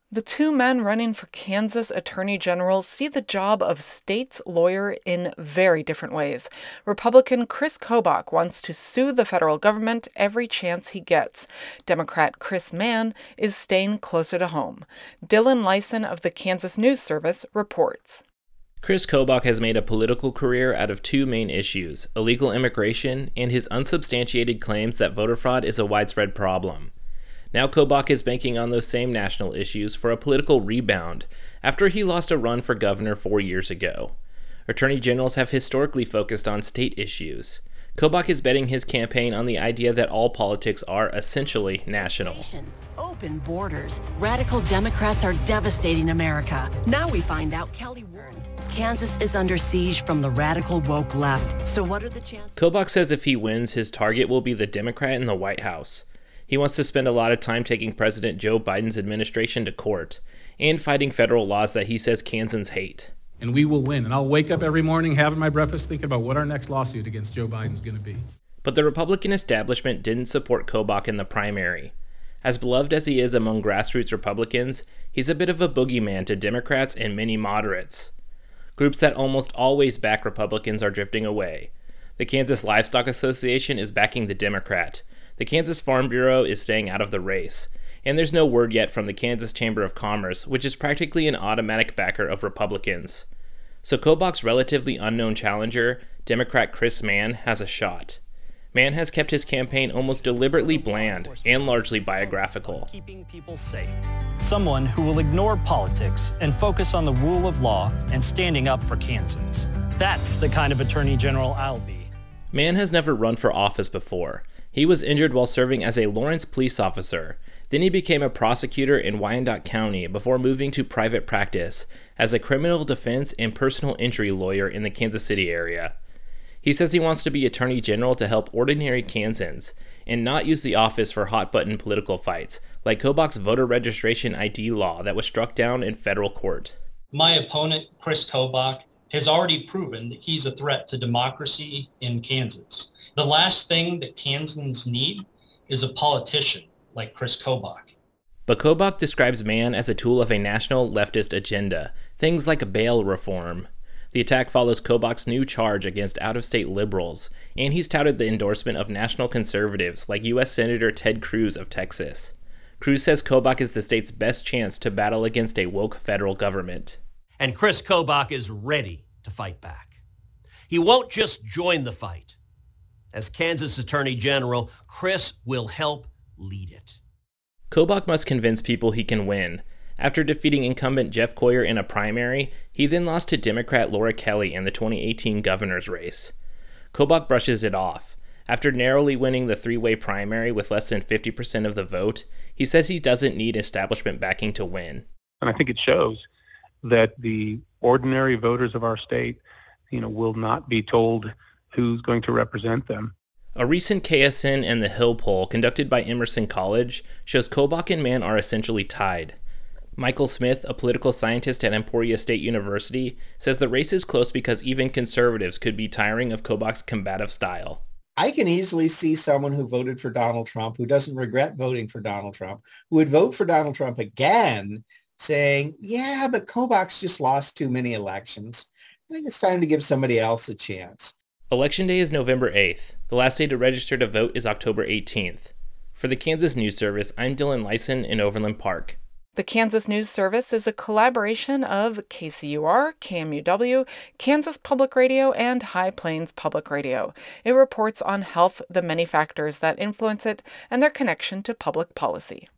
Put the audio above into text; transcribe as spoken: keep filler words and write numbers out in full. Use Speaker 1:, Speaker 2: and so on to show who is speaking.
Speaker 1: The two men running for Kansas Attorney General see the job of state's lawyer in very different ways. Republican Chris Kobach wants to sue the federal government every chance he gets. Democrat Chris Mann is staying closer to home. Dylan Lyson of the Kansas News Service reports.
Speaker 2: Chris Kobach has made a political career out of two main issues: illegal immigration and his unsubstantiated claims that voter fraud is a widespread problem. Now Kobach is banking on those same national issues for a political rebound after he lost a run for governor four years ago. Attorney generals have historically focused on state issues. Kobach is betting his campaign on the idea that all politics are essentially national.
Speaker 3: Open borders. Radical Democrats are devastating America. Now we find out Kelly Warren. Kansas is under siege from the radical woke left. So what are the chances?
Speaker 2: Kobach says if he wins, his target will be the Democrat in the White House. He wants to spend a lot of time taking President Joe Biden's administration to court and fighting federal laws that he says Kansans hate.
Speaker 4: And we will win. And I'll wake up every morning having my breakfast thinking about what our next lawsuit against Joe Biden is going to be.
Speaker 2: But the Republican establishment didn't support Kobach in the primary. As beloved as he is among grassroots Republicans, he's a bit of a boogeyman to Democrats and many moderates. Groups that almost always back Republicans are drifting away. The Kansas Livestock Association is backing the Democrat. The Kansas Farm Bureau is staying out of the race, and there's no word yet from the Kansas Chamber of Commerce, which is practically an automatic backer of Republicans. So Kobach's relatively unknown challenger, Democrat Chris Mann, has a shot. Mann has kept his campaign almost deliberately bland and largely biographical.
Speaker 5: Keeping people safe. Someone who will ignore politics and focus on the rule of law and standing up for Kansans. That's the kind of attorney general I'll be.
Speaker 2: Mann has never run for office before. He was injured while serving as a Lawrence police officer. Then he became a prosecutor in Wyandotte County before moving to private practice as a criminal defense and personal injury lawyer in the Kansas City area. He says he wants to be attorney general to help ordinary Kansans and not use the office for hot-button political fights, like Kobach's voter registration I D law that was struck down in federal court.
Speaker 6: My opponent, Chris Kobach, has already proven that he's a threat to democracy in Kansas. The last thing that Kansans need is a politician like Chris Kobach.
Speaker 2: But Kobach describes Mann as a tool of a national leftist agenda, things like bail reform. The attack follows Kobach's new charge against out-of-state liberals, and he's touted the endorsement of national conservatives like U S Senator Ted Cruz of Texas. Cruz says Kobach is the state's best chance to battle against a woke federal government.
Speaker 7: And Chris Kobach is ready to fight back. He won't just join the fight. As Kansas Attorney General, Chris will help lead it.
Speaker 2: Kobach must convince people he can win. After defeating incumbent Jeff Coyer in a primary, he then lost to Democrat Laura Kelly in the twenty eighteen governor's race. Kobach brushes it off. After narrowly winning the three-way primary with less than fifty percent of the vote, he says he doesn't need establishment backing to win.
Speaker 8: And I think it shows that the ordinary voters of our state, you know, will not be told who's going to represent them.
Speaker 2: A recent K S N and the Hill poll conducted by Emerson College shows Kobach and Mann are essentially tied. Michael Smith, a political scientist at Emporia State University, says the race is close because even conservatives could be tiring of Kobach's combative style.
Speaker 9: I can easily see someone who voted for Donald Trump, who doesn't regret voting for Donald Trump, who would vote for Donald Trump again, saying, yeah, but Kobach's just lost too many elections. I think it's time to give somebody else a chance.
Speaker 2: Election Day is November eighth. The last day to register to vote is October eighteenth. For the Kansas News Service, I'm Dylan Lyson in Overland Park.
Speaker 1: The Kansas News Service is a collaboration of K C U R, K M U W, Kansas Public Radio, and High Plains Public Radio. It reports on health, the many factors that influence it, and their connection to public policy.